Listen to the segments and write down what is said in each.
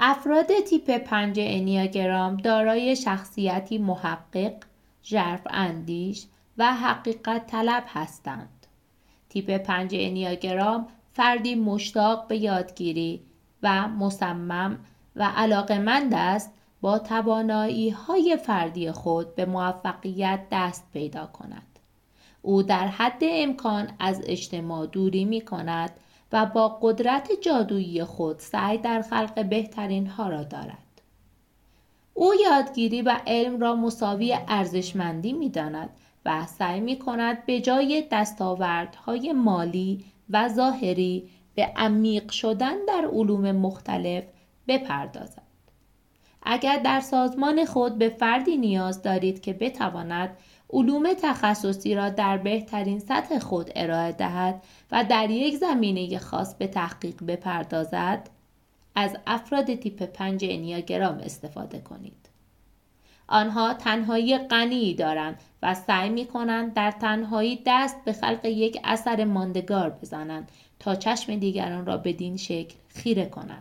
افراد تیپ 5 انیاگرام دارای شخصیتی محقق، ژرف اندیش و حقیقت طلب هستند. تیپ 5 انیاگرام فردی مشتاق به یادگیری و مصمم و علاقه‌مند است با توانایی‌های فردی خود به موفقیت دست پیدا کند. او در حد امکان از اجتماع دوری می‌کند و با قدرت جادویی خود سعی در خلق بهترین ها را دارد. او یادگیری و علم را مساوی ارزشمندی می‌داند و سعی می‌کند به جای دستاوردهای مالی و ظاهری به عمیق شدن در علوم مختلف بپردازد. اگر در سازمان خود به فردی نیاز دارید که بتواند علوم تخصصی را در بهترین سطح خود ارائه دهد و در یک زمینه خاص به تحقیق بپردازد، از افراد تیپ 5 انیاگرام استفاده کنید. آنها تنهایی غنی دارند و سعی می‌کنند در تنهایی دست به خلق یک اثر ماندگار بزنند تا چشم دیگران را بدین شکل خیره کنند.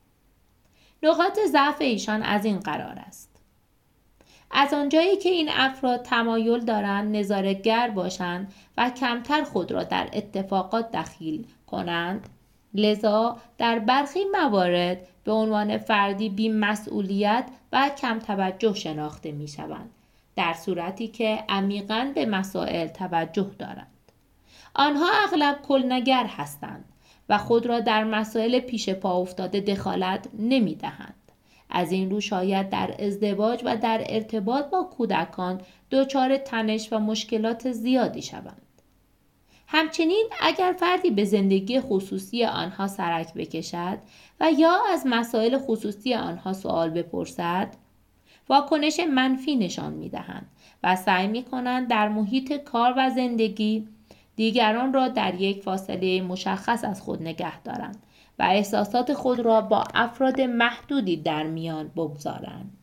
نقاط ضعف ایشان از این قرار است: از آنجایی که این افراد تمایل دارند نظاره‌گر باشند و کمتر خود را در اتفاقات دخیل کنند، لذا در برخی موارد به عنوان فردی بی‌مسئولیت و کم توجه شناخته می‌شوند، در صورتی که عمیقاً به مسائل توجه دارند. آنها اغلب کلنگر هستند و خود را در مسائل پیش پا افتاده دخالت نمی‌دهند. از این رو شاید در ازدواج و در ارتباط با کودکان دچار تنش و مشکلات زیادی شوند. همچنین اگر فردی به زندگی خصوصی آنها سرک بکشد و یا از مسائل خصوصی آنها سوال بپرسد، واکنش منفی نشان می‌دهند و سعی می‌کنند در محیط کار و زندگی دیگران را در یک فاصله مشخص از خود نگه دارند و احساسات خود را با افراد محدودی در میان بگذارند.